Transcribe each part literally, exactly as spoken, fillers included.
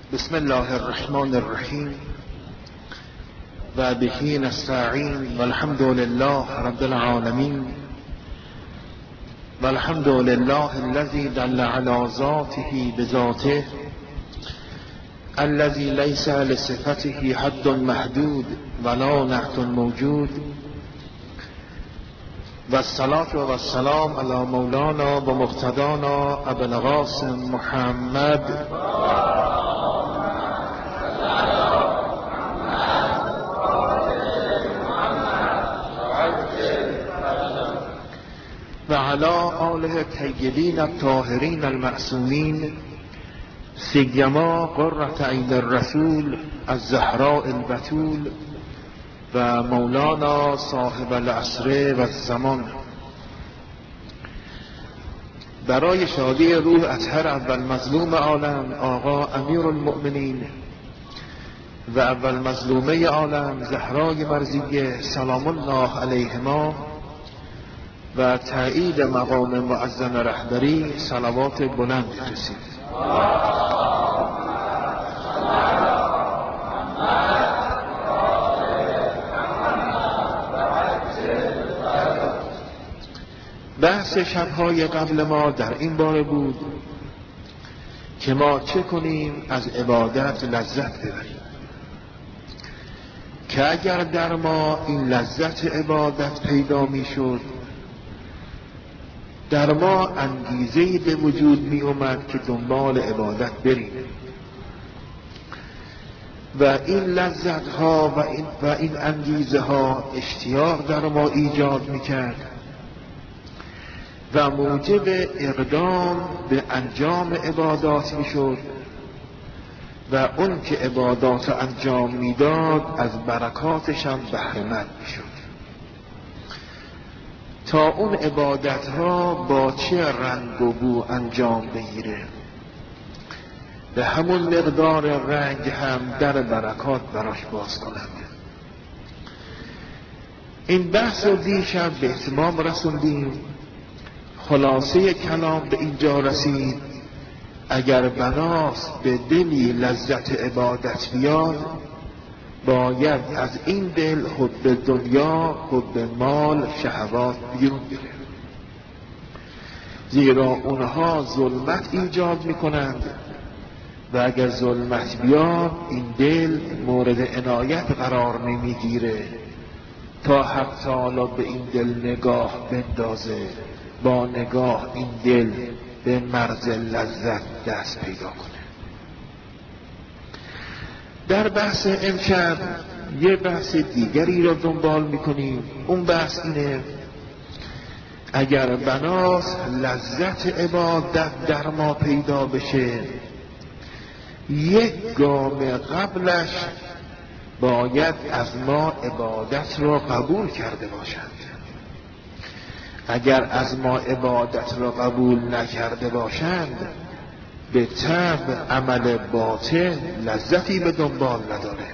بسم الله الرحمن الرحیم و به نستعین والحمد لله رب العالمین والحمد لله الذي دل على ذاته بذاته الذي ليس لصفته حد محدود ولا نعت موجود والصلاة والسلام على مولانا و مقتدانا ابو القاسم محمد و علی آله الطیبین الطاهرین المعصومین سیما قرة عین الرسول الزهراء البتول و مولانا صاحب العصر و الزمان. برای شادی روح اطهر اول مظلوم عالم آقا امیر المؤمنین و اول مظلومه عالم زهرای مرضیه سلام الله علیهما و تایید مقام معظم رهبری صلوات بلند رسید. بحث شبهای قبل ما در این باره بود که ما چه کنیم از عبادت لذت ببریم، که اگر در ما این لذت عبادت پیدا می شد در ما انگیزه‌ای به وجود می اومد که دنبال عبادت بریم و این لذت ها و این, و این انگیزه ها اشتیاق در ما ایجاد می کرد و موجب اقدام به انجام عبادات می شد و اون که عبادات انجام می داد از برکاتش هم بهره مند می شد تا اون عبادت ها با چه رنگ و بو انجام بگیره به همون مقدار رنگ هم در برکات براش باز کنند. این بحث رو دیشب به اتمام رسوندیم. خلاصه کلام به اینجا رسید اگر بناست به دلی لذت عبادت بیاد باید از این دل حب دنیا، حب مال، شهوات بیرون بره، زیرا اونها ظلمت ایجاد میکنند و اگر ظلمت بیاد این دل مورد عنایت قرار نمیگیره تا حق تعالی به این دل نگاه بندازه، با نگاه این دل به مرز لذت دست پیدا کنه. در بحث امشب یه بحث دیگری را دنبال میکنیم. اون بحث اینه اگر بناست لذت عبادت در ما پیدا بشه یک گام قبلش باید از ما عبادت را قبول کرده باشند. اگر از ما عبادت را قبول نکرده باشند به طبع عمل باطل لذتی به دنبال نداره.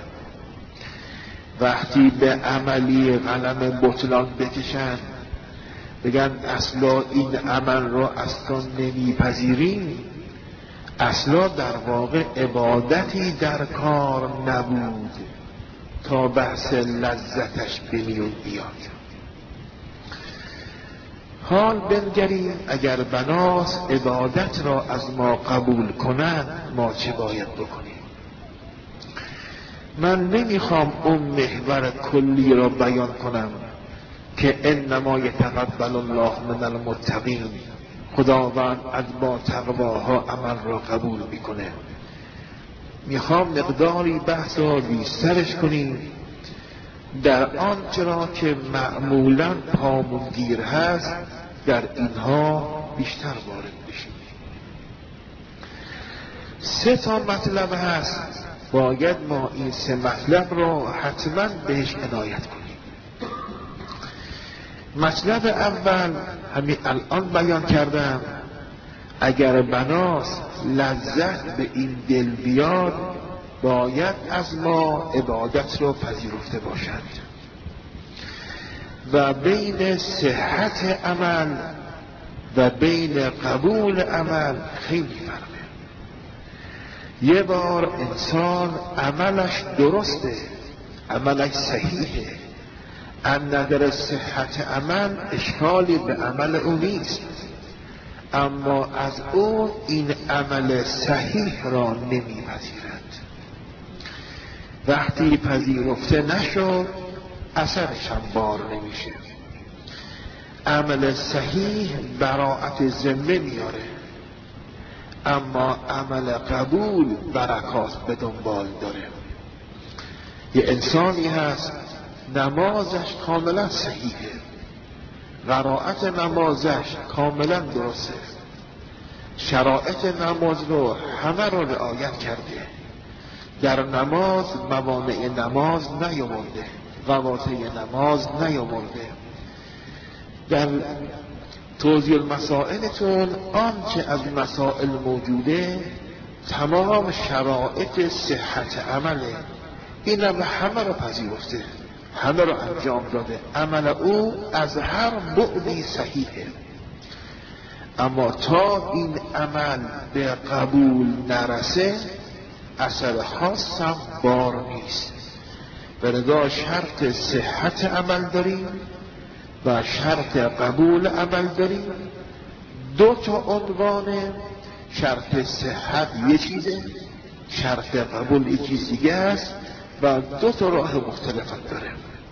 وقتی به عملی قلم بطلان بکشن بگن اصلا این عمل را اصلا نمیپذیریم، اصلا در واقع عبادتی در کار نبود تا بحث لذتش به میون بیاد. حال بنگریم اگر بناس عبادت را از ما قبول کنند ما چه باید بکنیم. من نمیخوام اون محور کلی را بیان کنم که انما یتقبل الله من المتقین، خداوند از با تقواها عمل را قبول میکنه. میخوام مقداری بحث را بیشترش کنیم در آنچه را که معمولا پامونگیر هست در اینها بیشتر وارد بشیم. سه تا مطلب هست باید ما این سه مطلب را حتما بهش عنایت کنیم. مطلب اول همین الان بیان کردم اگر بناست لذت به این دل بیاد باید از ما عبادت را پذیرفته باشند و بین صحت عمل و بین قبول عمل خیلی فرقه. یه بار انسان عملش درسته، عملش صحیحه، از نظر صحت عمل اشکالی به عمل او نیست، اما از او این عمل صحیح را نمیپذیرد. وقتی پذیرفته نشد اثرش هم بار نمیشه. عمل صحیح براءت ذمه میاره، اما عمل قبول برکات به دنبال داره. یه انسانی هست نمازش کاملا صحیحه، قرائت نمازش کاملا درسته، شرایط نماز رو همه رو رعایت کرده، در نماز موانع نماز نیاورده، قواطع نماز نیاورده. در توضیح المسائلتون آنچه از مسائل موجوده تمام شرایط صحت عمله، اینم همه رو پذیرفته، همه رو انجام داده، عمل او از هر بعدی صحیحه، اما تا این عمل به قبول نرسه اثر خاص هم بار نیست. بردا شرط صحت عمل داریم و شرط قبول عمل داریم. دو تا عنوانه، شرط صحت یه چیزه، شرط قبول یه چیز دیگه است و دو تا راه مختلف داره.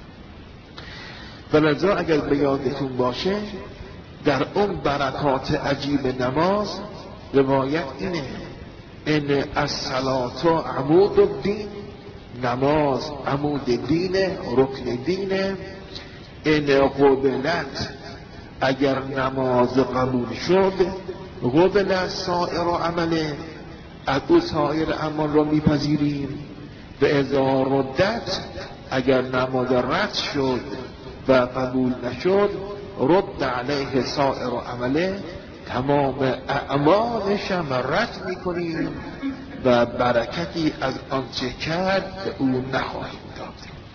ولذا اگر به یادتون باشه در اون برکات عجیب نماز روایت اینه ان الصلاة عمود الدین، نماز عمود دینه، رکن دینه. ان قبلت، اگر نماز قبول شد، قبل سائر عمله، از او سایر عمل را میپذیریم. و اذا ردت، اگر نماز رد شد و قبول نشد، رد علیه سائر عمله، تمام اعمالش هم رد میکنیم و برکتی از آنچه کرد به او نخواهیم داد.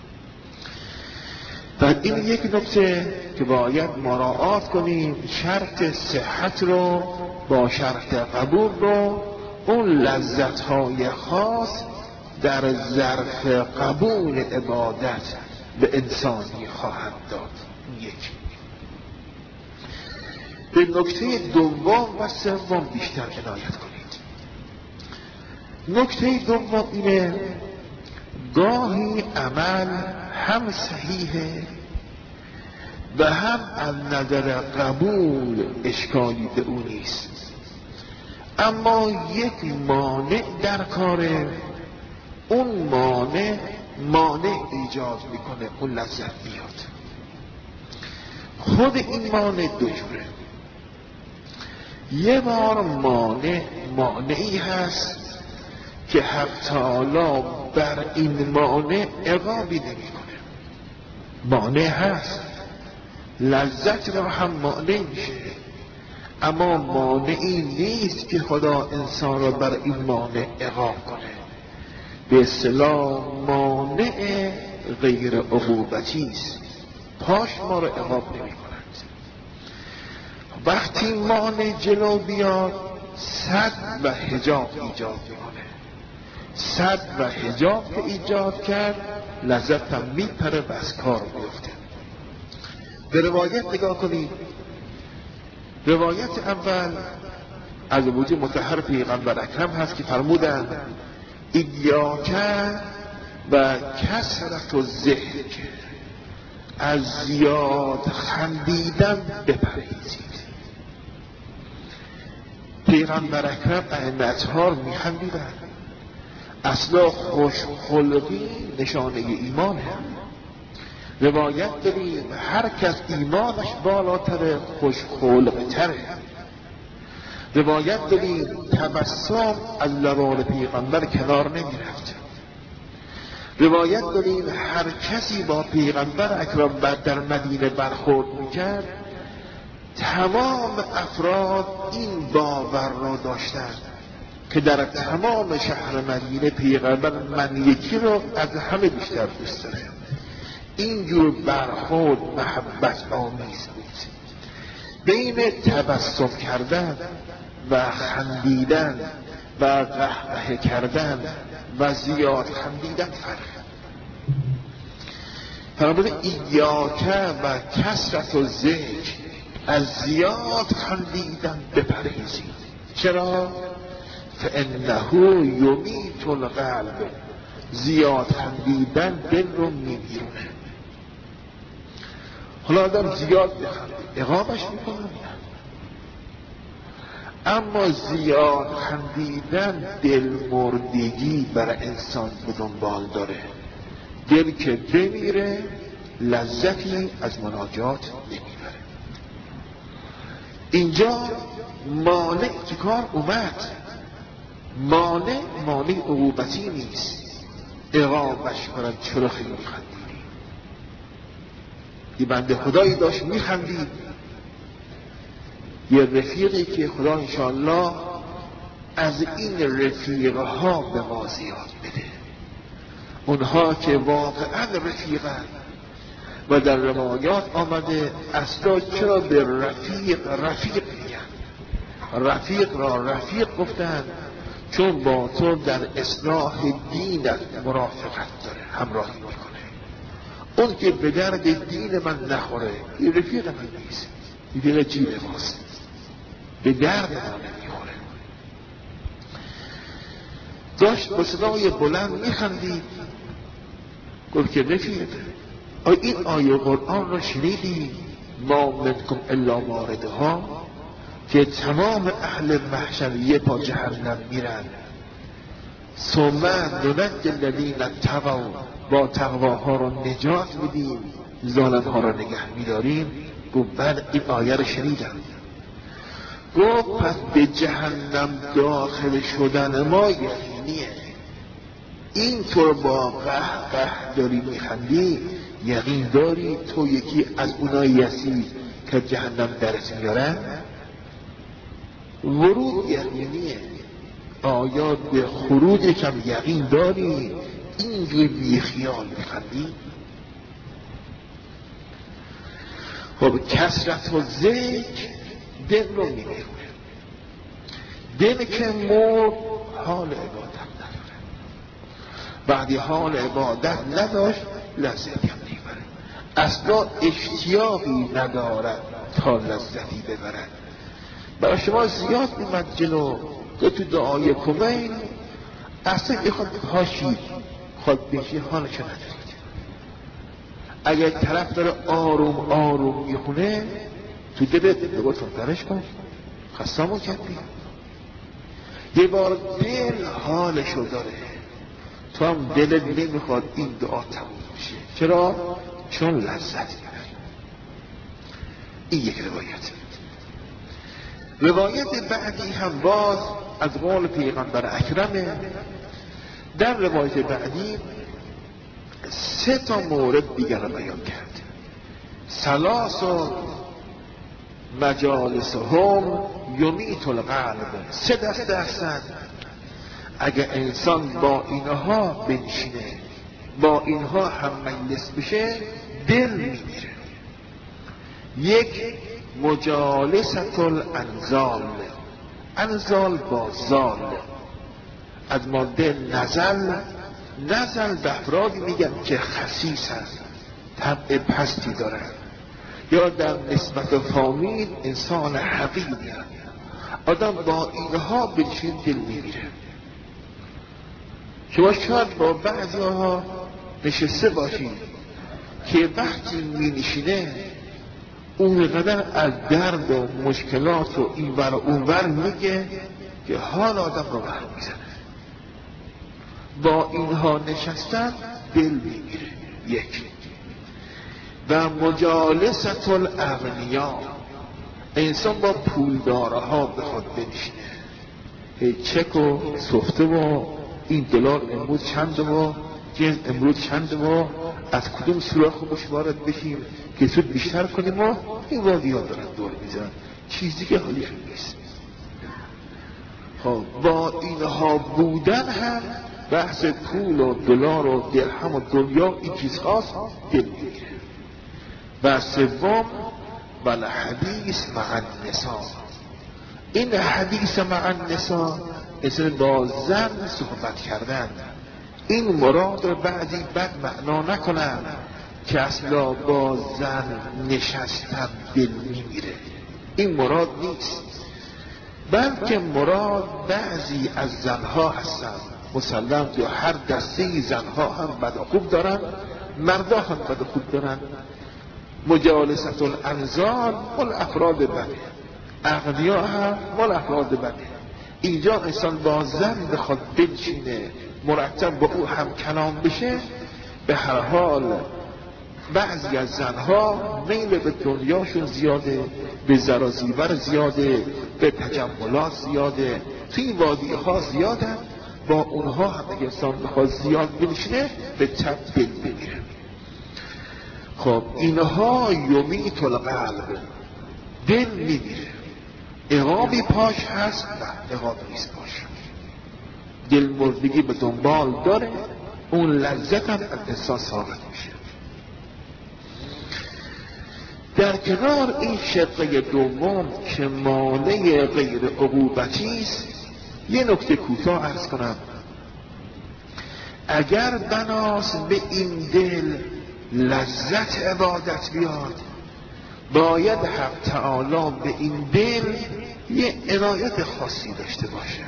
و این یک نکته که باید مراعات کنیم، شرط صحت رو با شرط قبول رو، اون لذت‌های خاص در ظرف قبول عبادت به انسانی خواهد داد. یک. به نکته دوم و سوم بیشتر عنایت کنید. نکته دوم اینه، گاهی عمل هم صحیحه و هم از نظر قبول اشکالی به او نیست، اما یک مانع در کاره، اون مانع مانع ایجاد میکنه اون لذت بیاد. خود این مانع دو جوره. یه بار مانع مانعی هست که حق تعالی بر این مانع عقابی نمیکنه، مانع هست، لذت را هم مانع میشه، اما مانعی نیست که خدا انسان را بر این مانع عقاب کنه. به اصطلاح مانع غیر عقوبتی است، پاش ما را عقاب نمی کند. وقتی مانع جلو بیاد صد و حجاب ایجاد میکنه، صد و حجاب که ایجاد کرد لذت هم میپره و از کار میفته. به روایت نگاه کنید. روایت اول از وجود مطهر پیغمبر اکرم هست که فرمودند ایاک و کثرت الضحک، از زیاد خندیدن بپرهیزید. پیغمبر اکرم ائمه اطهار میخندیدن، اصلا خوشخلقی نشانه ایمانه. روایت داریم هر کس ایمانش بالاتره خوشخلق تره. روایت داریم تبسم از لبان پیغمبر کنار نمیرفت. روایت داریم هر کسی با پیغمبر اکرم در مدینه برخورد میکرد، تمام افراد این باور را داشتند که در تمام شهر مدینه پیغمبر من یکی رو از همه بیشتر دوست داره. اینجور برخورد محبت آمیز بود. بین تبسم کردن و خندیدن و قهقه کردن و زیاد خندیدن فرق. فرمود ایاکه و کثرت و ذکر، از زیاد خندیدن بپرهیزید. چرا؟ فانه یمیت القلب، زیاد خندیدن دل رو میمیرونه. حالا آدم زیاد بخنده عقابش میکنه، اما زیاد خندیدن دل مردگی برای انسان به دنبال داره. دل که بمیره لذتی از مناجات نمیبره. اینجا مانع که کار اومد، مانع مانع عقوبتی نیست. عقابش کنن چرا خیلی میخندیدی؟ یه بنده خدایی داشت میخندید، یه رفیقی که خدا انشاءالله از این رفیقها به ما زیاد بده، اونها که واقعا رفیقن. و در روایات آمده اصلا چرا به رفیق رفیق میگن؟ رفیق را رفیق گفتن چون با تو در اصلاح دینت مرافقت داره، همراهی میکنه. اون که به درد دین من نخوره این رفیق من نیست، این دیگه جیب ماست، به درد من نمیخوره. داشت با صدای بلند میخندید، گفت که رفیق آیا این آیه قرآن رو شنیدی؟ ما منکم الا واردها، که تمام اهل محشر یه پا جهنم میرن. ثم ننجی الذین اتقوا، با تقواها رو نجات میدیم، ظالمها رو نگه میداریم. گفت بله این آیه رو شنیدم. گفت پس به جهنم داخل شدن ما یقینیه. اینطور با قهقه داری میخندی، یقین داری تو یکی از اونایی هستی که جهنم درت میارن. ورود یقینیه، آیا به خروج کم یقین داری؟ اینجوری بی خیال میخندی؟ خب کثرت و ذکر دل رو میمیرونه. دل که مرد حال عبادت نداره، بعدی حال عبادت نداشت لذتی هم نمیبره، اصلا اشتیاقی ندارد تا لذتی ببرد. برای شما زیاد اومد جلو که تو دعای کمین اصلا بخواد پاشید خود بشی حالشو ندارید. اگر طرف داره آروم آروم میخونه تو دلت بگو تندرش کن، خستمون کردی. یه بار دل حالشو داره، تو هم دلت نمیخواد این دعا تموم بشه. چرا؟ چون لذت داره. این یک روایت. روایت بعدی هم باز از قول پیغمبر اکرمه. در روایت بعدی سه تا مورد دیگر رو بیان کرد. ثلاث مجالسهم یمیت القلب، سه دسته هستند. اگر انسان با اینها بنشینه، با اینها هم مجلس بشه، دل میمیره. یک مجالست الانزال، انزال با زال، از ماده نزل. نزل به افرادی میگن که خسیس هست، طبع پستی دارن، یا در نسبت فامیل انسان حقیری هست. آدم با اینها بنشین دل میمیره. شما شاید با بعضی ها نشسته باشید که وقتی می نشینه اونقدر از درد و مشکلات و این ور و اون ور میگه که حال آدم رو بر میزنه. با اینها نشستن دل میمیره. یک. و مجالست الاغنیا، انسان با پولدارها بخواد بنشینه، چک و سفته و این دلار امروز چند و جنس امروز چند و از کدوم سوراخ مش وارد بشیم که سود بیشتر کنیم و این وادی ها دارن دور میزن، چیزی که حالیش نیست. خب با اینها بودن هم بحث پول و دلار و درهم و دنیا این چیز خاص دل میگیره. و سوم بل حدیث مع النساء، این حدیث مع النساء مثل با زن صحبت کردن. این مراد رو بعضی بد معنا نکنن که اصلا با زن نشستن دل میمیره، این مراد نیست، بلکه مراد بعضی از زنها هستن. مسلم یا هر دسته زنها هم بد و خوب دارن، مردا هم بد و خوب دارن. مجالست الانزال مال افراد بده، اغنیا هم مال افراد بده. اینجا انسان با زن بخواد بنشینه مرتب با او هم کلام بشه، به هر حال بعضی از زنها میل به دنیاشون زیاده، به زر و زیور زیاده، به تجملات زیاده، توی وادی ها زیاده. با اونها هم اگه انسان بخواد زیاد بنشینه به تب دل بمیره. خب اینها یمیت القلب، دل میمیره. عقابی پاش هست؟ نه، عقاب نیست پاش. دل مردگی به دنبال داره، اون لذت هم انسان ثابت میشه. در کنار این شقه دوم که مانع غیر عقوبتی است، یه نکته کوتاه عرض کنم. اگر بناس به این دل لذت عبادت بیاد، باید حق تعالی به این دل یه عنایت خاصی داشته باشه.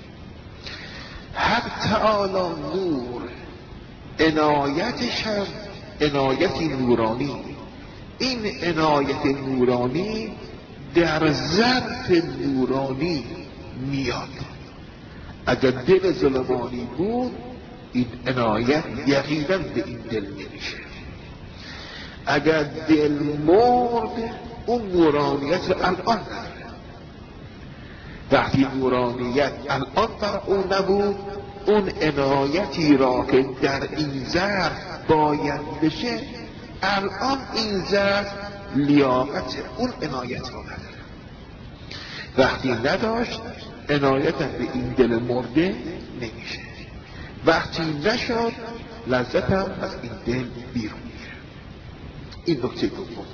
حق تعالی نور، عنایتش هم عنایتی نورانی. این عنایت نورانی در ظرف نورانی میاد. اگر دل ظلمانی بود این عنایت یقینا به این دل نمیشه. اگر دل مرد اون نورانیت الان نداره. وقتی نورانیت الان بر اون نبود، اون عنایتی را که در این ظرف باید بشه، الان این ظرف لیاقت اون عنایت را نداره. وقتی نداشت عنایت به این دل مرده نمیشه. وقتی نشد لذت هم از این دل بیرون میره. این نکته دوم.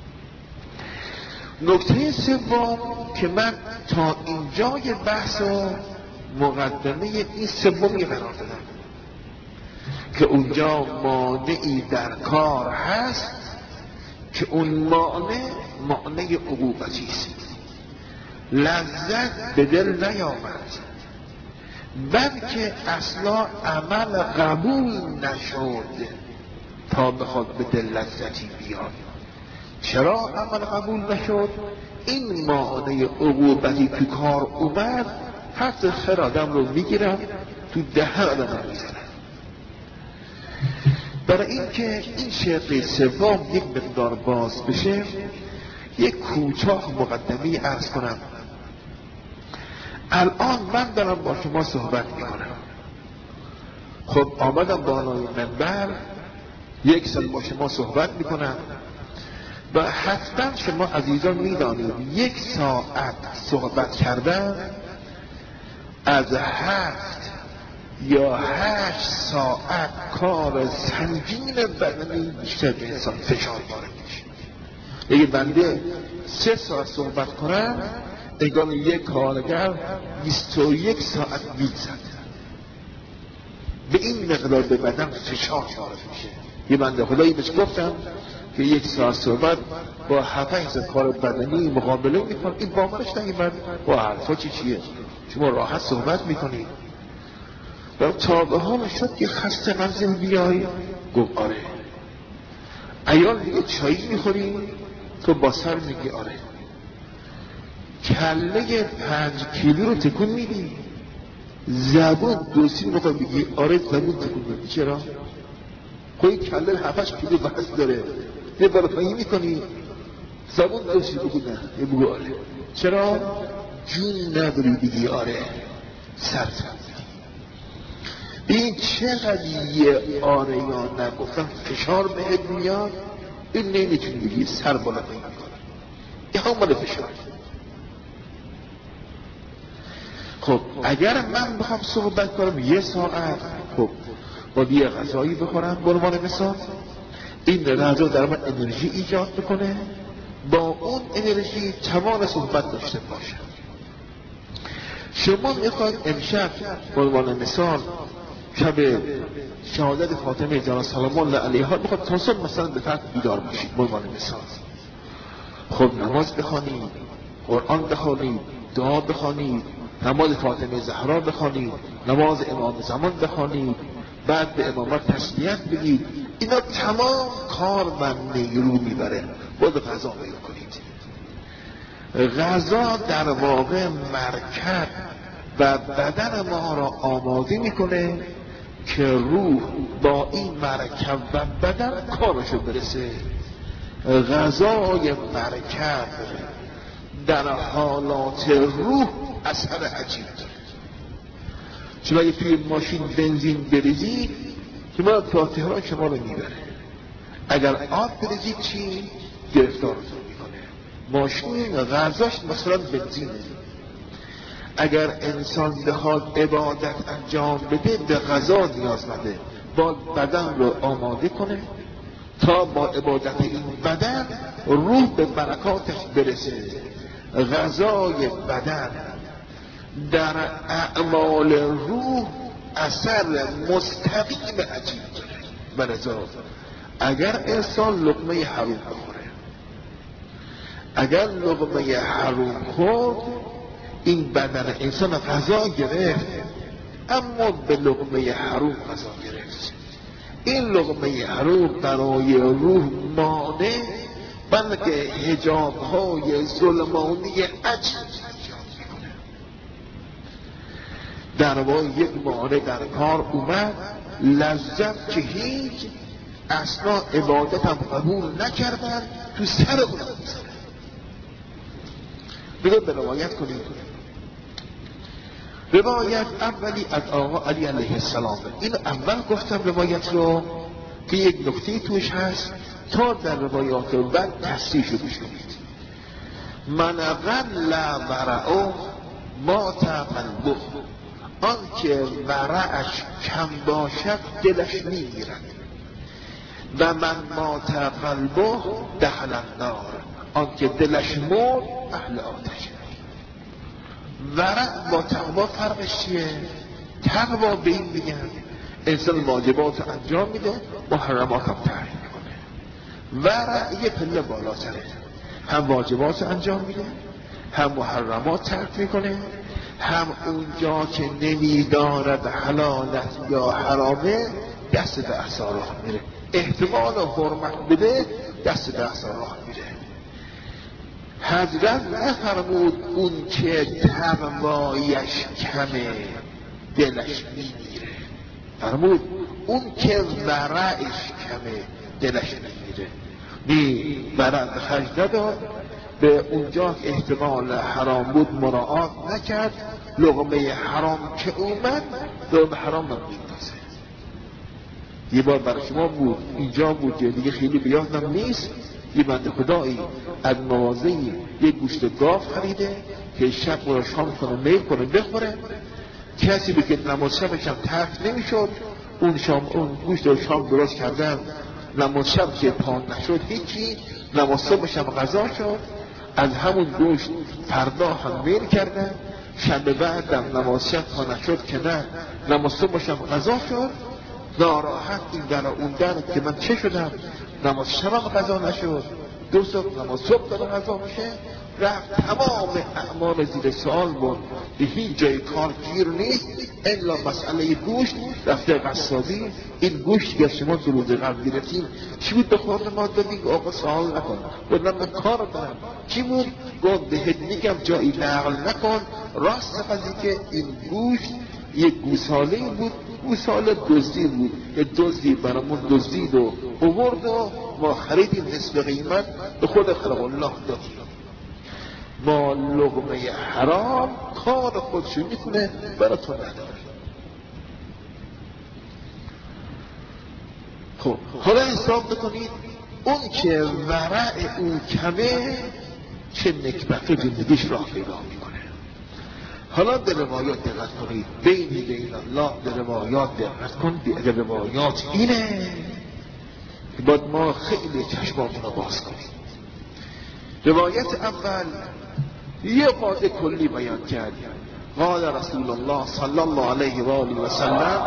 نکته سوم که من تا اینجای بحث و مقدمه این سومی قرار دادم که اونجا مانعی در کار هست که اون مانع مانع عقوبتی است. لذت به دل نیامد، بلکه اصلا عمل قبول نشد تا بخواد به دل لذتی بیاد. چرا عمل قبول نشد؟ این مانع عقوبتی تو کار اومد، حتی خیر آدم رو میگیرن تو دهن آدم رو میزنن. برای اینکه این شرط سوم یک مقدار باز بشه، یک کوتاه مقدمه عرض کنم. الان من دارم با شما صحبت میکنم، خب آمدم بالای منبر یک سال با شما صحبت میکنم و حتما شما عزیزان میدانید یک ساعت صحبت کردن از هفت یا هشت ساعت کار سنگین بدنی بیشتر به انسان فشار وارد میشه. اگه بنده سه ساعت صحبت کنم، اگه یک کارگر بیست و یک ساعت میزد، به این مقدار به بدن فشار وارد میشه. یه بنده خدایی بهش گفتم که یک ساعت صحبت با هفت کار بدنی مقابله میکن، این باورش نمیاد. با حرفا چی چیه؟ شما راحت صحبت میکنید و تا به حال شد که خسته منزل بیای؟ گفت آره. ایال دیگه چایی میخوری؟ تو با سر میگی آره. کله پنج کیلو رو تکون میدی؟ زبون دوسی میخوای بگی آره، زبون تکون میدی. چرا؟ خوی کله هفتش کیلو بحث داره، یه برپایی میکنی زبون دوسی بگو نه، یه بگو آره. چرا؟ جون نداری بگی آره، سر زبون. این چقدر یه آره یا نگفتم فشار بهت میاد، این نمیتونی بگی سر بالا نمیکنه، یه همال فشار. خب اگر من بخوام صحبت کنم یه ساعت، خب با یه غذایی بخورم به عنوان مثال، این غذا در من انرژی ایجاد بکنه، با اون انرژی توان صحبت داشته باشم. شما میخواید امشب به عنوان مثال شب شهادت فاطمه زهرا سلام الله علیها میخواد تا صبح مثلا به فرض بیدار باشید به عنوان مثال. خب نماز بخوانید، قرآن بخوانید، دعا بخوانید، نماز فاطمه زهرا بخوانید، نماز امام زمان بخوانید، بعد به امامت تسلیت بگید. اینا تمام کار و نیرو میبره. باید غذا میل کنید. غذا در واقع مرکب و بدن ما را آماده میکنه که روح با این مرکب و بدن کارشو برسه. غذای مرکب در حالات روح اثر عجیب داره. شما اگه توی ماشین بنزین بریزید شما تا تهران شما رو میبره. اگر آب بریزید چی؟ گرفتارتون میکنه. ماشین غذاش مثلا بنزینه. اگر انسان بخواد عبادت انجام بده به غذا نیازمنده. باید بدن رو آماده کنه تا با عبادت این بدن روح به برکاتش برسه. غذای بدن در اعمال روح اثر مستقیم عجیب داره. بلذا اگر انسان لقمه حروم بخوره، اگر لقمه حروم خورد این بدن انسان غذا گرفت اما به لقمه حروم غذا گرفت. این لقمه حروم برای روح مانع بلکه حجاب های ظلمانی عجیب در واقع یک مانع در کار اومد. لذت که هیچ اصلا عبادت هم قبول نکردن تو سر اون بگه به روایت کنید. روایت اولی از آقا علی علیه السلام. این اول گفتم روایت رو که یک نکته توش هست تا در روایات بعد تصحیح شده شدید. من قل ورعه ما تقلبه، آن که ورعش کم باشد دلش میمیرد. و من ما تقلبه دخل النار، آن که دلش مرد اهل آتش. ورع با تقوا فرقش چیه؟ تقوا به این میگن انسان واجبات انجام میده محرمات هم ترک میکنه. ورع یه پله بالاتره، هم واجبات انجام میده هم محرمات ترک میکنه، هم اونجا که نمیداند حلالت یا حرامه دست به احسا راه میره. احتمال حرمت بده دست به احسا راه میره. حضرت نفرمود اون که تقوایش کمه دلش میمیره، فرمود اون که ورعش کمه دلش میمیره. نی ورع به خرج نداد، به اونجا که احتمال حرام بود مراعات نکرد، لقمه حرام که اومد لقمه حرام نمیدازه. یه بار برای شما بود اینجا بود دیگه خیلی بیادم نیست، یه بنده خدایی از موازهی یه گوشت گاو خریده که شب رو شام کنه میل کنه بخوره. کسی به که نماز شبش هم ترک نمیشد. اون شام اون گوشت رو شام درست کردن، نماز شب که پان نشد هیچی، نماز صبحش هم غذا شد. از همون گوشت فردا هم میل کردن. شب بعدم نماز شب پان نشد که نه، نماز صبحش هم غذا شد. ناراحت این در اون در که من چه شدم، نماز شب هم غذا نشد، دو صبح نماز صبح داره غذا میشه. رفت تمام اعمال زیر سوال بود، به هیچ جای کار گیر نیست الا مسئله گوشت. رفته قصابی این گوشت که شما دو روز قبل گرفتیم چی بود بخورد ما دادیم؟ آقا سوال نکن بودم من کار دارم. چی بود؟ گفت بهت میگم جایی نقل نکن. راست قضیه که این گوشت یک گوساله بود، گوساله دزدی بود، یه دزدی برامون دزدید و اوورد و ما خریدیم نصف قیمت به خود خلق الله دادیم. ما لقمه حرام کار خودشو میکنه برای تو نداره. خب حالا حساب بکنید اون که ورع اون کمه چه نکبت و زندگیش راه پیدا میکنه. حالا به روایات دقت کنید، بینی بین الله به روایات دقت کنید. اگر روایات اینه که باید ما خیلی چشماتون رو باز کنید. روایت اول یه قاعده کلی بیان کرد، قال رسول الله صلی الله علیه و آله و سلم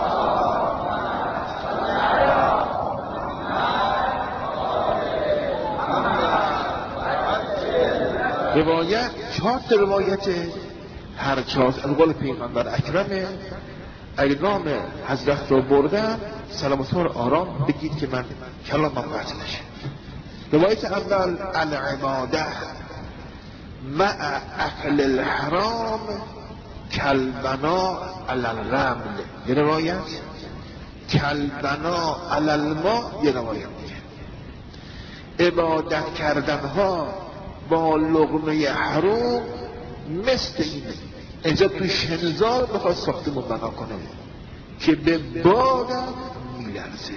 روایت چهار تا روایت، هر چهار از قول پیغمبر اکرمه. اگه نام حضرت رو بردم سلامتون رو آرام بگید که من کلامم قطع نشه. روایت اول: العباده مع اکل الحرام کالبناء علی الرمل. یه روایت کالبناء علی الماء. یه روایت دیگه عبادت کردن ها با لقمه حرام مثل اینه. اینجا تو شنزار بخواد ساختمون بنا کنه که به بادم میلرزه.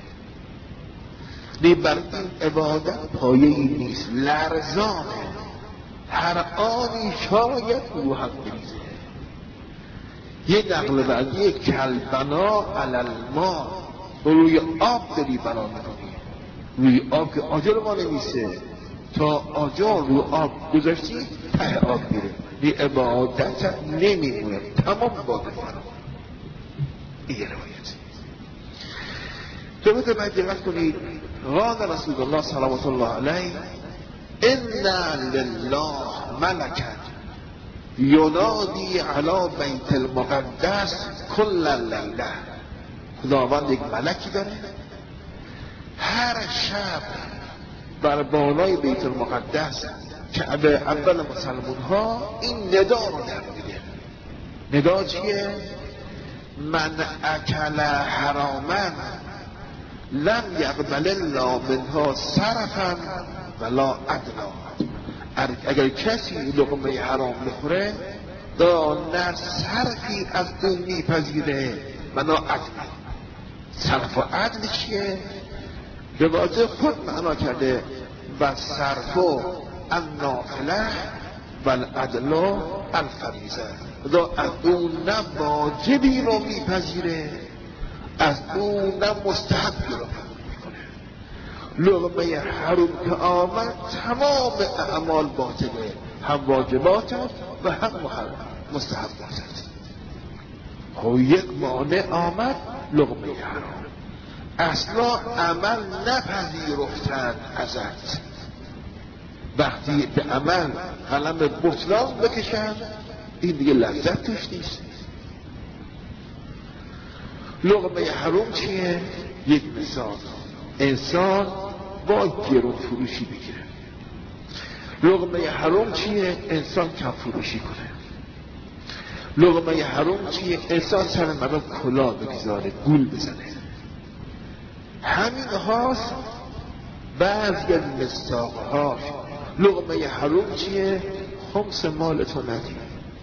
بر این عبادت پایه‌ای نیست، لرزانه، هر آنی شاید رو هم بریزه. یه نقل بعدی کالبناء علی الماء، روی آب داری بنا میکنی، روی آب که آجر ما نمیسه، تا آجر رو آب گذاشتی ته آب میره، بی عبادت نمیمونه، تمام باده فرام. این یه روایت. دوباره باید دقت کنید. قال رسول الله صلوات الله علیه ان لله ملکا ینادی علی بیت المقدس کل لیله. خداوند یک ملکی داره هر شب بر بالای بیت المقدس که اول مسلمون ها این ندا رو در میده. ندا چیه؟ من اکل حراما لم یقبل الله منها صرفا ولا عدلا. اگر کسی لقمه حرام بخوره دا نه صرفی از اون میپذیره و نه عدل. صرف و عدل چیه؟ روایت خود معنا کرده و صرف النافله و العدل الفریضه. دا از اون نه واجبی رو میپذیره، از اون نه مستحبی رو میکنه. لقمه حرام که آمد تمام اعمال باطله، هم واجبات و هم مستحبات. خب یک مانع آمد لقمه حرام، اصلا عمل نپذیرفتن ازت. وقتی به عمل قلم بطلان بکشن این دیگه لذت توش نیست. لقمه حرام چیه؟ یک مثال، انسان با گرون فروشی بگیره. لقمه حرام چیه؟ انسان کم فروشی کنه. لقمه حرام چیه؟ انسان سر مردم کلاه بگذاره، گول بزنه. همین هاست بعضی از مصداقهاش. لقمه حرام چیه؟ خمس مالتو ندی.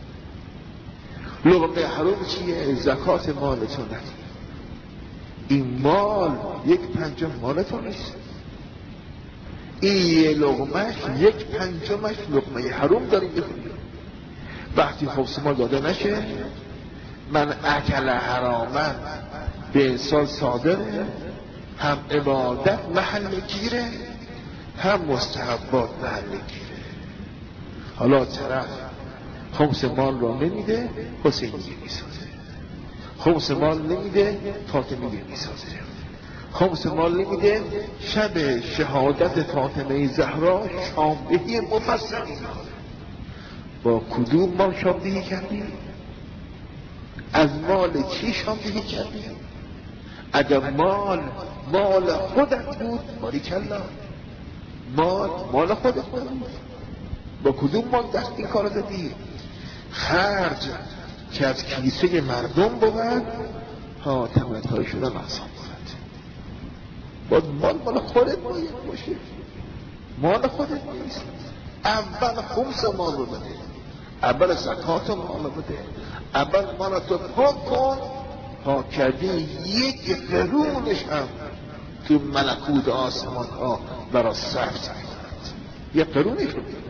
لقمه حرام چیه؟ زکات مالتو ندی. این مال یک پنجم مالتو نیست. این یه لقمهش یک پنجمش لقمه حرام داریم بکنیم. وقتی خمس مال داده نشه، من اکل حراما به انسان صادره، هم عبادت محل گیره هم مستحبات محل گیره. حالا طرف خمس مال را نمیده، حسینیه میسازه. خمس مال نمیده، فاطمیه میسازه. خمس مال نمیده، شب شهادت فاطمه زهرا شامدهی مفصل میکنه. با کدوم مال شامدهی کردی؟ از مال چی شامدهی کردی؟ اگر مال مال خودت بود باریکلا، مال مال خودت بود، با کدوم مال دست این کار دادی؟ خرج که از کیسه مردم بود ها تمت های شده مقصام بود. باید مال مال خودت باید باشه، مال خودت نیست. اول خمس مال رو بده، اول زکات مال رو بده، اول مال تو پاک کن. ها کردی یک قرونش هم تو ملکوت آسمان ها برا صرف ساید، یک قرونش رو بده.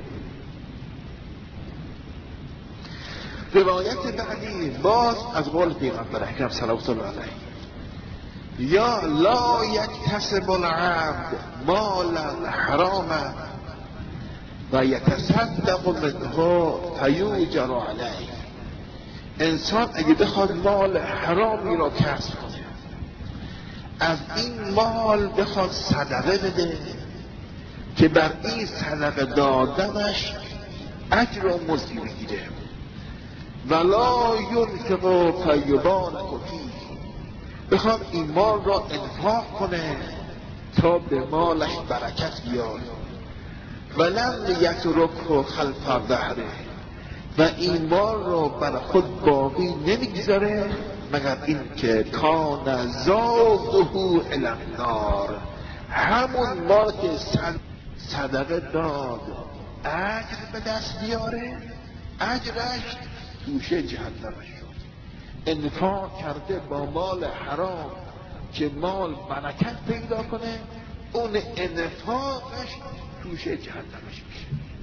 روایت بعدی باز از قول پیغمبر اکرم صلوات الله علیه: یا لا یکتسب العبد مالا حراما و یتصدق منه فیوجر علیه. انسان اگه بخواد مال حرامی را کسب کنه، از این مال بخواد صدقه بده که بر این صدقه دادنش اجر و مزدی بگیره، ولا ینفق فیبارک فیه، بخواد این مال را انفاق کنه تا به مالش برکت بیاد، ولم یترکه خلف ظهره، و این مال را بر خود باقی نمیگذاره مگر این که کان زاده الی النار، همون مال که صدقه داد اجر به دست بیاره، اجرش توشه جهنمش شد. انفاق کرده با مال حرام که مال برکت پیدا کنه، اون انفاقش توشه جهنمش میشه.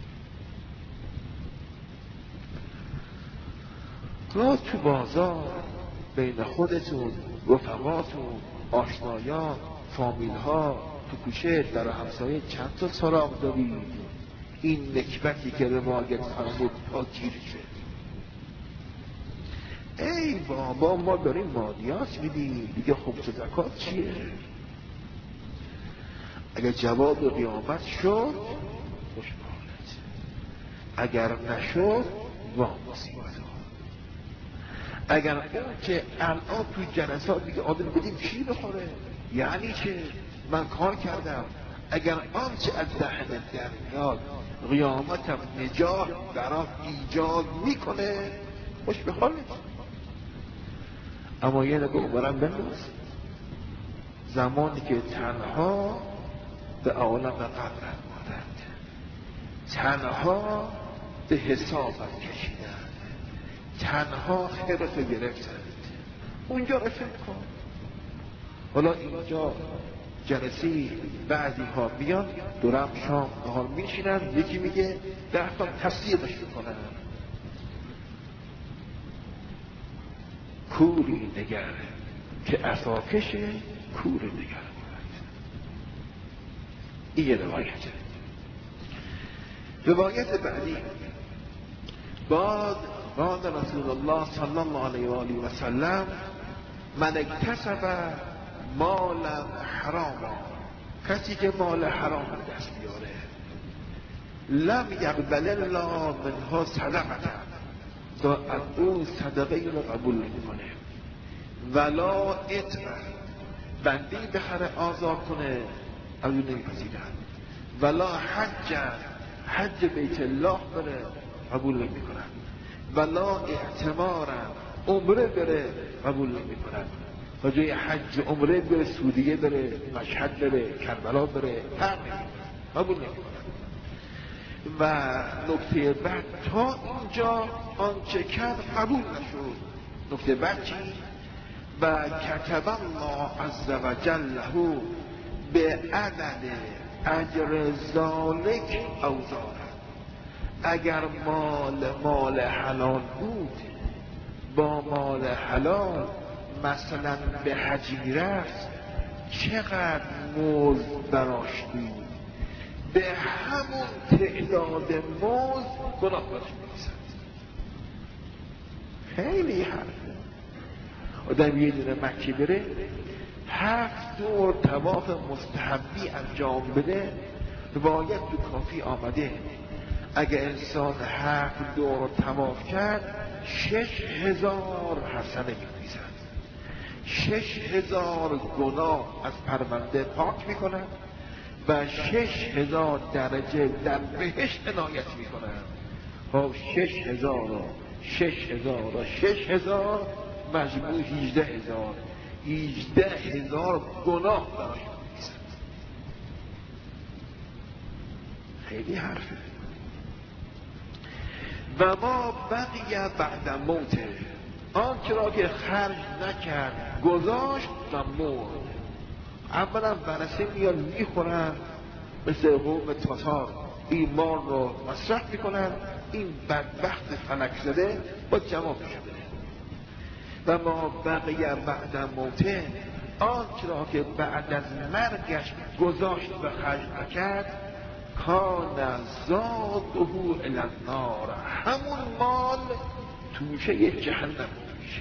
را تو بازار بین خودتون، رفقاتون، آشنایان، فامیل ها، تو کوچه در همسایه چند تا سراغ دارید این نکبتی که روایت فرمود پا گیر شد؟ ای بابا ما داریم مالیات میدیم دیگه، خمس و زکات چیه؟ اگر جواب قیامت شد خوشبالت، اگر نشد وا مصیبت. اگر اون که الان تو جلسات دیگه آدم بدیم چی بخوره، یعنی که من کار کردم، اگر آنچه از دهن در میاد قیامتم نجات برام ایجاد میکنه خوش به حالت. اما یه نگاه عمرم بنداز، زمانی که تنها به عالم قبر بودند، تنها به حسابت کشیدند، تنها خیرت گرفتند، اونجا رو فکر کن. حالا اینجا جلسی بعضی ها بیان دورم شام نهار میشینن، یکی میگه ده تا تصدیقش میکنن، کوری نگر که عصاکش کور نگر بود. این یه روایته. روایت بعدی، بعد بعد رسول الله صلی الله علیه و آله و سلم من اکتسب مالا حراما، کسی که مال حرام دست بیاره لم یقبل الله منها صدقه، تا از اون صدقه رو قبول نمیکنه، ولا اطعم، بندی بخره آزاد کنه از اون نمیپذیرن، ولا حج، حج بیت الله بره قبول نمیکنن، ولا اعتمار، عمره بره قبول نمیکنن، تا جای حج عمره بره سوریه بره، مشهد بره، کربلا بره، فرق نمیکنن، قبول نمیکنن. و نکته بعد تا اینجا آنچه کرد قبول نشد. نکته بعد چی؟ و کتب الله عز و جل له به عدد اجر ذالک اوزار، اگر مال مال حلال بود، با مال حلال مثلا به حجیره است، چقدر مزد براش بود، به همون تعداد مزد گناه براش می‌رسد. خیلی حرفه. آدم یه دونه مکه بره هفت دور طواف مستحبی انجام بده، روایت تو کافی آمده اگه انسان هفت دور طواف کرد شش هزار حسنه می‌ریزد، شش هزار گناه از پرونده پاک می‌کند و شش هزار درجه در بهشت عنایت می‌کند. خب شش هزار و شش هزار و شش هزار مجموع هجده هزار، هجده هزار گناه براش می‌ریزد. خیلی حرفه. و ما بقیه بعد موته، آنچه را که خرج نکرد گذاشت و مرد. اولا برسه میان میخورن مثل قوم تاتار، این مال رو مصرف میکنن، این بدبخت فلک زده با جواب شده. و ما بقیه بعد موته، آنچه را که بعد از مرگش گذاشت و خرج نکرد کان زاده الی النار، همون مال توشه جهنم میشه.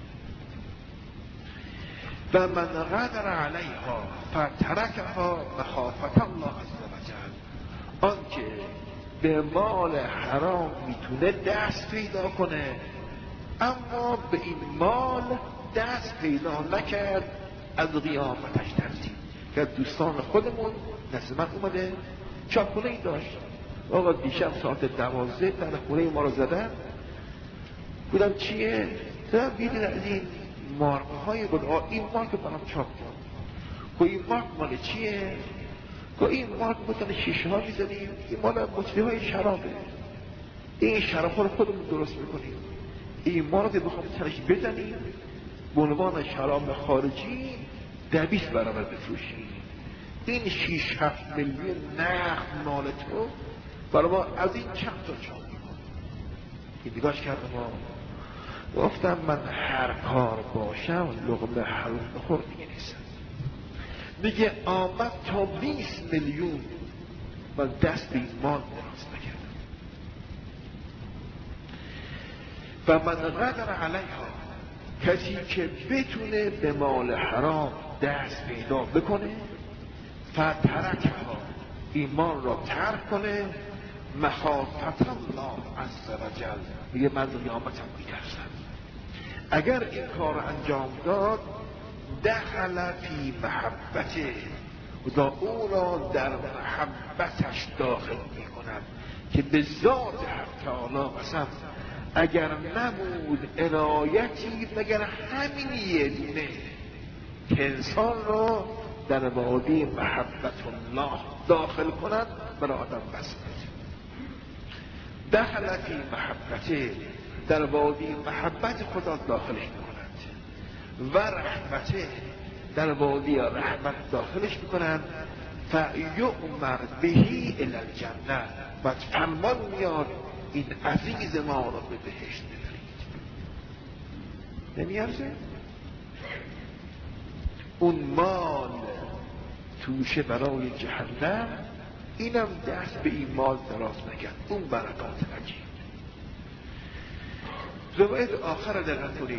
و من قدر علیها فترکها مخافة الله عز وجل، آنکه به مال حرام میتونه دست پیدا کنه اما به این مال دست پیدا نکرد، از قیامتش ترسید. که دوستان خودمون نزد من اومده چاپونه ای داشت، آقا دیشب ساعت دوازده در خونه ما رو زدن. بودم چیه؟ دارم بیدید از این مارک های بود. آقا این مارک برام چاپ کن. که این مارک مال چیه؟ که این مارک بودن شیشه ها میزنیم، این مال مطلی های شرابه، این شراب ها رو خودمون درست میکنیم، این مارک رو بخوام تنش بزنیم به عنوان شراب خارجی دویست برابر بفروشیم. این شیش هفت میلیون نقد مال تو برای ما از این چند تا چاپ این نگاش کردم. ما گفتم من هر کار باشم لقمه حروم بخور میگه نیستم. میگه آمد تا بیست میلیون من دست به این مال دراز نکردم. و من قدر علیها، کسی که بتونه به مال حرام دست پیدا بکنه فترکها، ایمان را ترک کنه مخافة الله عز وجل، میگه من قیامتم میترسم. اگر این کار انجام داد دخل فی محبته، خدا او را در محبتش داخل میکند که به ذات حق تعالی قسم اگر نبود عنایتی مگر همین یه دونه که انسان را در وادی محبت الله داخل کند برای آدم بس. دخل فی محبته، در وادی محبت خدا داخلش میکنند، و رحمته، در وادی رحمت داخلش میکنند، فیؤمر بهی الی الجنه، و فرمان میاد این عزیز ما را به بهشت ببرید. نمیارزه؟ اون مال توشه برای جهنم، اینم دست به این مال دراز نکرد، اون برکات عجیب. روایت آخر در نطوری،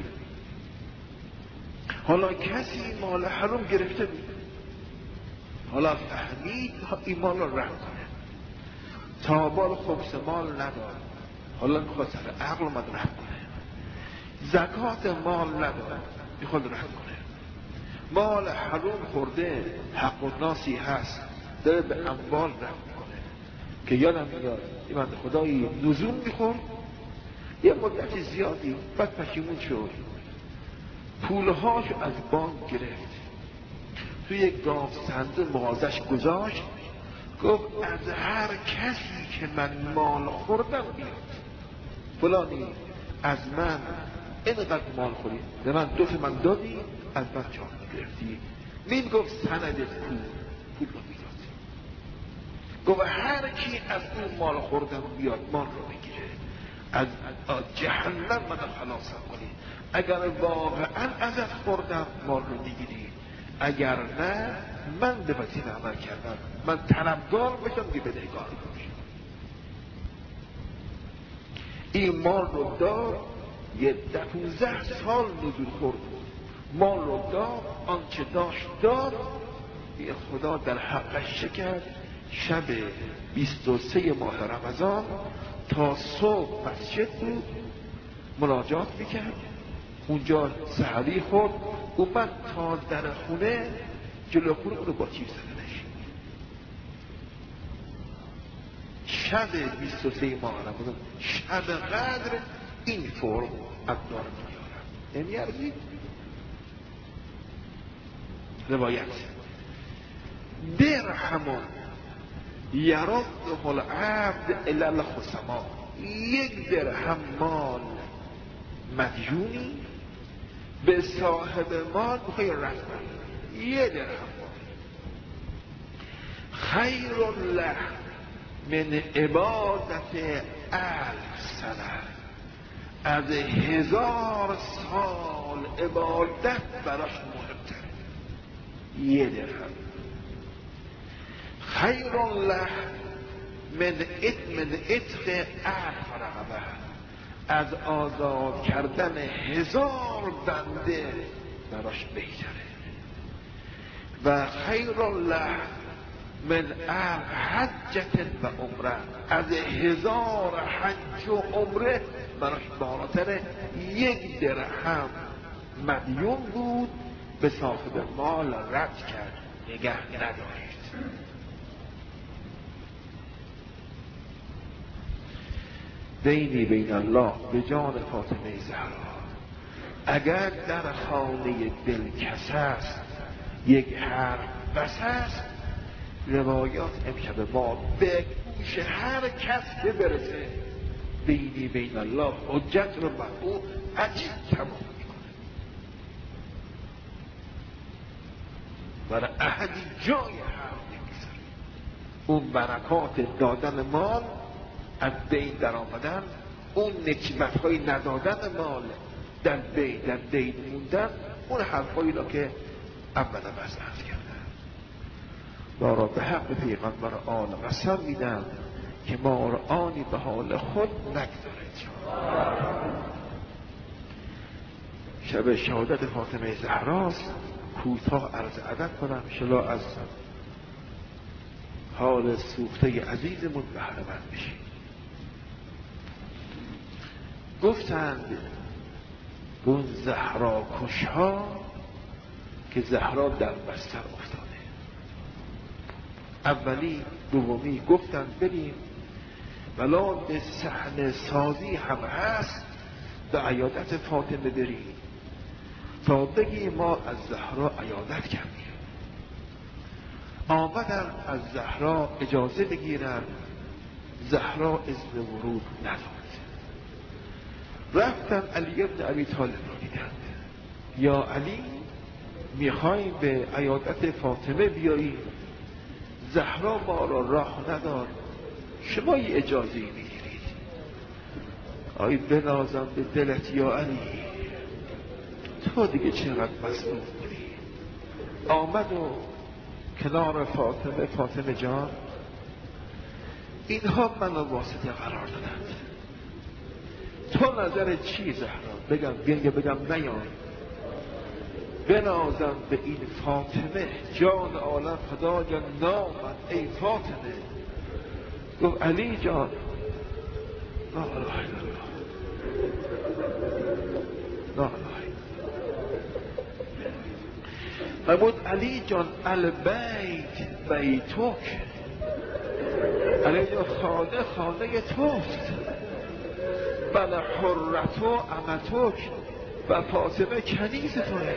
حالا کسی مال حرام گرفته بود، حالا فهمید این مال رو رحم کنه، تا بال خبز مال نداد، حالا میخواد سر عقل اومد رحم کنه. زکات مال نداد، میخواد رحم کنه. مال حرام خورده، حق و ناسی هست، داره به اموال رحم کنه. که یادم میاد این من خدایی نزول میخورد یه مدت زیادی، بعد پشیمون شد، پولهاشو از بانک گرفت، توی یک گاو صندوق مغازش گذاشت، گفت از هر کسی که من مال خوردم بیاد، فلانی از من اینقدر مال خوری، به من دوست من دادی، از من جان گرفتی. نیم گفت سند پول، پول رو میداد. گفت هر کی از اون مال خوردم بیاد مال رو بگیره، از جهنم من خلاصم کنی. اگر واقعا ازت خوردم مال رو میگیری، اگر نه من به وسیله عمل کردم، من طلبگار بشم که بدهکار باشم. این مال رو دار، یه دوازده سال نزول خورد، مال رو دار، آنچه داشت دار. یه خدا در حقش شکر، شب بیست و سه ماه رمضان تا صبح مسجد بود، مناجات میکرد، اونجا سحری خورد، اومد تا در خونه، جلو خونه اونو با تیر زدنش. شب بیست و سه ماه رمضان، شب قدر، این فرم از دار میارم. نمیارزید؟ روایت درهمون یرده العبد الی الخصما، یک درهم مال مدیونی به صاحب مال بخوای رفت کنی، یه درهم مال خیر له من عبادت الف سنه، از هزار سال عبادت براش مهمتر. یه درهم خیر له من ات من اتق الف رقبه، از آزاد کردن هزار بنده براش بهتره. و خیر الله من الف حجت و عمره، از هزار حج و عمره براش بالاتره. یک درهم مدیون بود، به صاحب مال رد کرد، نگه ندارید. بینی بین الله به جان فاطمه زهرا، اگر در خانه دل کس است یک حرف بس است. روایات امشب ما به گوش هر کس که برسه بینی بین الله حجت رو بر او عجیب تمام میکنه. برای احدی جای حرف نمیذاره. اون برکات دادن مال، از بین در آمدن، اون نکبت های ندادن مال، در بین در بین موندن، اون حرفایی را که اولا بس عرض کردن. ما را به حق پیغمبر آل قسم میدم که ما را آنی به حال خود نگذارد. شب شهادت فاطمه زهراست. کوتاه عرض ادب کنم شلا از حال سوخته عزیزمون بهره مند بشیم. گفتند اون زهرا کشها که زهرا در بستر افتاده. اولی دومی گفتند بریم ولا به صحنه سازی هم هست به عیادت فاطمه بریم تا بگی ما از زهرا عیادت کردیم. آمدن از زهرا اجازه بگیرن، زهرا اذن ورود نداد. رفتن علی ابن ابی طالب رو دیدند. یا علی میخوایم به عیادت فاطمه بیاییم، زهرا ما را راه نداد، شما یه اجازه میگیرید. آی بنازم به دلت یا علی، تو دیگه چقدر مظلوم بودی. آمد و کنار فاطمه، فاطمه جان اینها منو واسطه قرار دادند، تو نظرت چی زهرا؟ بگم بگم بگم نیام بنازم به این فاطمه، جان عالم خدا جان نامد ای فاطمه. گفت علی جان لا اله الا الله لا اله. نبود علی جان البیت بیتوک، علی جان خانه خانه توست، بل حرتو امتوک، و فاطمه کنیز توه.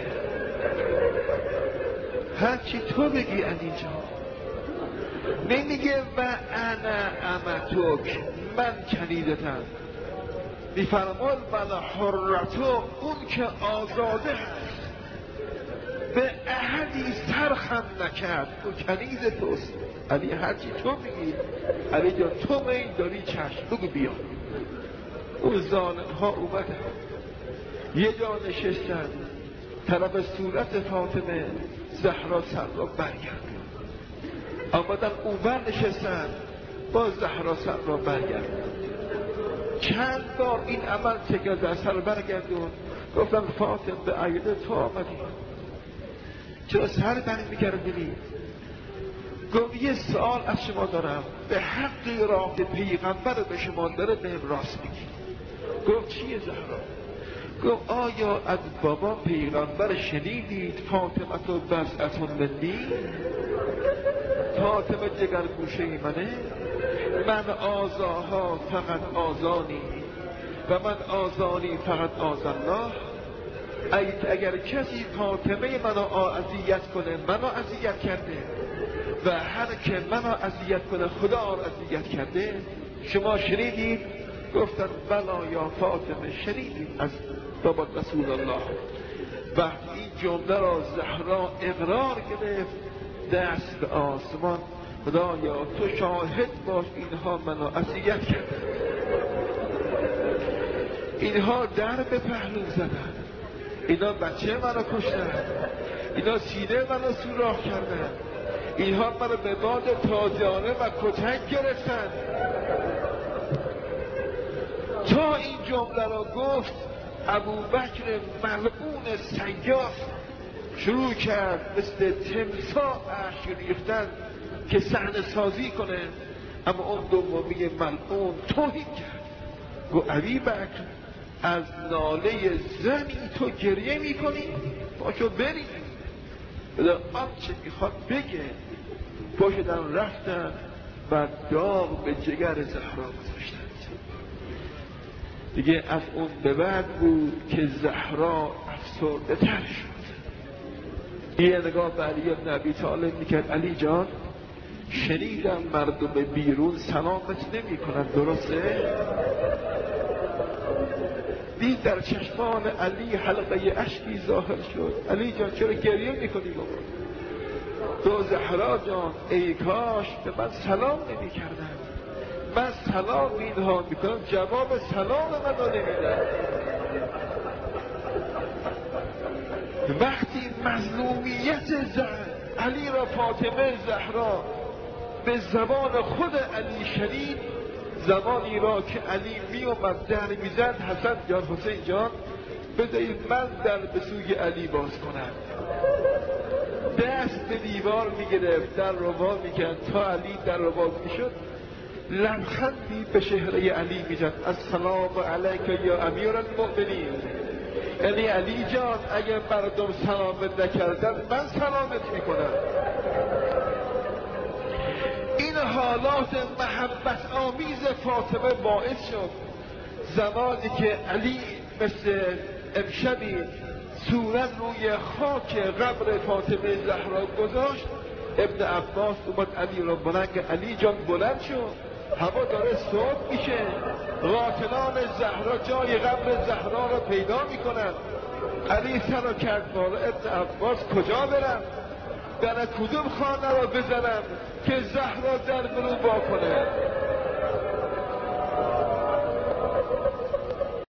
هرچی تو بگی علی جان. نمیگه و انا امتوک من کنیزتم، میفرماد بل حرتو اون که آزاده هست، به احدی سرخم نکرد، اون کنیز توست. علی هرچی تو بگی علی جان، تو میل داری چشم بگو بیا. اون ظالم ها اومدن یه جا نشستن طرف صورت فاطمه زهرا سر را برگردن، آمدن اونور نشستن با زهرا سر را برگردن. چند بار این عمل تکرار در سر برگردون. گفتم فاطمه به عیده تو آمدی، چرا سر برمیگردی؟ گفت یه سوال از شما دارم، به حقی را که پیغمبر به شما داره بهم راست بگی. گفت چیه زهرا؟ گفت آیا از بابا پیغمبر شنیدید فاطمه تو بزعتون منی؟ فاطمه جگر گوشه منه، من آزاها فقط آزانی و من آزانی فقط آزالله. اگر کسی فاطمه منو اذیت کنه منو اذیت کرده، و هر که منو اذیت کنه خدا را اذیت کرده. شما شنیدید؟ گفتن بلا یا فاطمه شنیدید از بابا رسول الله. وقتی این جمله را زهرا اقرار گرفت، دست به آسمان، خدایا تو شاهد باش اینها منو اذیت کردن، اینها در به پهلو زدن، اینا بچه منو کشتن، اینا سینه منو سوراخ کردن، اینها منو به باد تازیانه و کتک گرفتن. تا این جمله را گفت ابوبکر ملعون سیاف شروع کرد مثل تمساح اشک ریختن که صحنه سازی کنه، اما اون دومی ملعون توهین کرد. گو ابوبکر از ناله زنی تو گریه میکنی؟ باشو بری آنچه میخواد بگه. پاشدن رفتن و داغ به جگر زهرا گذاشتند. دیگه از اون به بعد بود که زهرا افسرده تر شد. یه نگاه به علی بن ابی طالب میکرد، علی جان شنیدم مردم بیرون سلامت نمی کنن، درسته؟ دید در چشمان علی حلقه اشکی ظاهر شد. علی جان چرا گریه میکنی بابا؟ تو زهرا جان ای کاش به من سلام نمی کردن، من سلام اینها میکنم جواب سلام من رو نمیدن. وقتی مظلومیت زن علی را فاطمه زهرا به زبان خود علی شنید، زمانی را که علی می اومد در میزد حسن جان حسین جان بذارید من در به سوی علی باز کنم، دست به دیوار میگرفت در رو باز میکرد تا علی در رو باز میشد، لبخندی به چهره علی میزد، السلام علیک یا امیر المؤمنین، یعنی علی جان اگر مردم سلامت نکردن من سلامت میکنم. این حالات محبت آمیز فاطمه باعث شد زمانی که علی مثل امشبی صورت روی خاک قبر فاطمه زهرا گذاشت، ابن عباس اومد علی را بلند که علی جان بلند شد، هوا داره صبح میشه، قاتلان زهرا جای قبر زهرا را پیدا میکنن. علی سر را کرد بالا، ابن عباس کجا برم؟ در کدوم خانه را بزنم که زهرا در برو با کنه؟